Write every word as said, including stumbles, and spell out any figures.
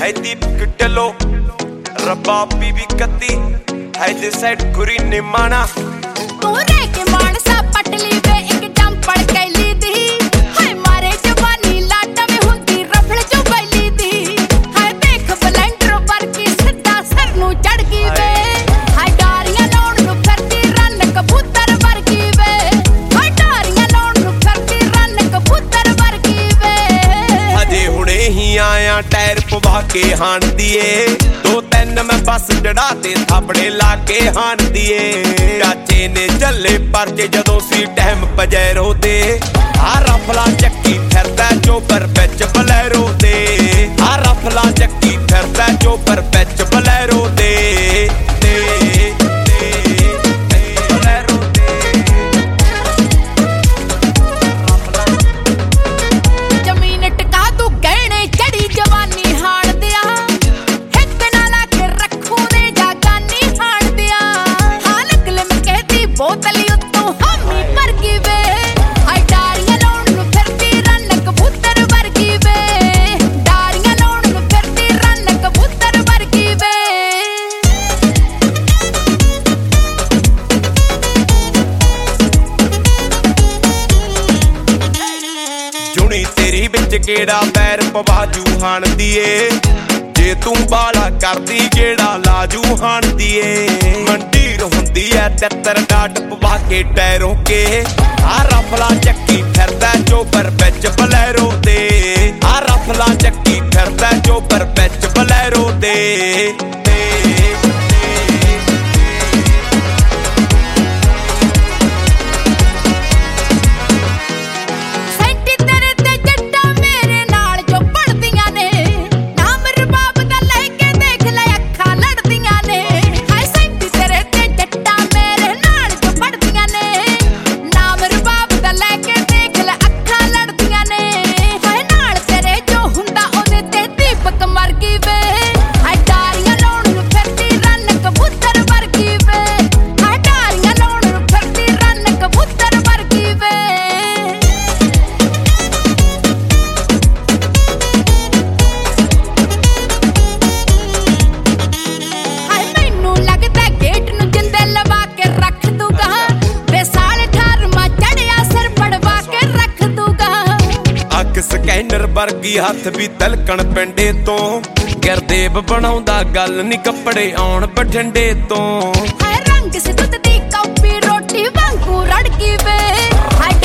है दीपक ढिल्लो रब्बा बीबी कत्ती है दे साइड गुरी निमाना तू रह के मानसा पटली वे एक जंपड़ कैली दी हाय मारे जवानी लाटा में हुंदी रफड़ जो बैली दी हाय देख ब्लेंडर वर्गी सिद्धा सर नु चढ़ गई वे हाय डारियां लाउण नु फिरदी रन कबूतर वर्गी वे हाय डारियां लाउण नु फिरदी रन कबूतर वर्गी वे हजे हुणे ही आया टायर पवा के हाण दिए दो तीन मैं बस चढ़ा ते थापड़े ला के हाण दिए चाचे ने झल्ले परचे जदों सी टैम पजैरो दे आ रफला चक्की फिरदा चोपर विच बलैरो दे आ रफला चक्की फिरदा चोपर विच बलैरो दे जमीन टिका तू गहने चढ़ी जवानी हाण दिया हिक नाला के रखू ने जागानी हाण दिया हाल कलम कहती बोतली उत्तों हामी वर्गी वे हाय डारियां लाउण नु फिरदी रन कबूतर वर्गी वे डारियां लाउण नु फिरदी रन कबूतर वर्गी वे जुनी तेरी बिच केड़ा पैर पवाजू हाण दिए जे तू बाला करदी केड़ा लाजू हाण दिए मंडीर हुंदी ऐ तितर डाट पवा के टैरों के आ रफला चक्की फिरदा चोपर विच बलैरो दे आ रफला चक्की फिरदा चोपर विच बलैरो दे ਸੈਂਟੀ ਤੇਰੇ ਤੇ ਜੱਟਾਂ ਮੇਰੇ ਨਾਲ ਜੋ ਪੜਦੀਆਂ ਨੇ ਨਾਮ ਰਬਾਬ ਦਾ ਲੈ ਕੇ ਦੇਖ ਲੈ ਅੱਖਾਂ ਲੜਦੀਆਂ ਨੇ ਹਾਏ ਸੈਂਟੀ ਤੇਰੇ ਤੇ ਜੱਟਾਂ ਮੇਰੇ ਨਾਲ ਜੋ ਪੜਦੀਆਂ ਨੇ ਨਾਮ ਰਬਾਬ ਦਾ ਲੈ ਕੇ ਦੇਖ ਲੈ ਅੱਖਾਂ ਲੜਦੀਆਂ ਨੇ ਹਾਏ ਨਾਲ ਤੇਰੇ ਜੋ ਹੁੰਦਾ ਉਹਦੇ ਤੇ ਦੀਪਕ ਮਰ ਗਈ ਵੇ ਹਾਏ ਡਾਰੀਆਂ ਲਾਉਣ ਨੂੰ ਫਿਰਦੀ ਰਨ ਕਬੂਤਰ ਵਰਗੀ ਵੇ ਹਾਏ ਡਾਰੀਆਂ ਲਾਉਣ ਨੂੰ ਫਿਰਦੀ ਰਨ ਕਬੂਤਰ ਵਰਗੀ ਵੇ ਹਾਏ ਮੈਨੂੰ ਲੱਗਦਾ ਗੇਟ ਨੂੰ ਜਿੰਦੇ ਲਵਾ ਕੇ ਰੱਖ ਦੂਗਾ ਵੇ ਸਾਲ ਅਠਾਰਵਾਂ ਚੜਿਆ ਸਿਰ ਪੜਵਾ ਕੇ ਰੱਖ ਦੂਗਾ ਅੱਖ ਸਕੈਨਰ ਵਰਗੀ ਹੱਥ ਵੀ ਤਲਕਣ ਪਿੰਡੇ ਤੋਂ ਗਰਦੇਵ ਬਣਾਉਂਦਾ ਗੱਲ ਨੀ ਕੱਪੜੇ ਆਉਣ ਬਠਿੰਡੇ ਤੋਂ ਹਾਏ ਰੰਗ ਸੀ ਦੁੱਧ ਦੀ ਕਾਪੀ ਰੋਟੀ ਵਾਂਗੂ ਰੜਕੀ ਵੇ ਹਾਏ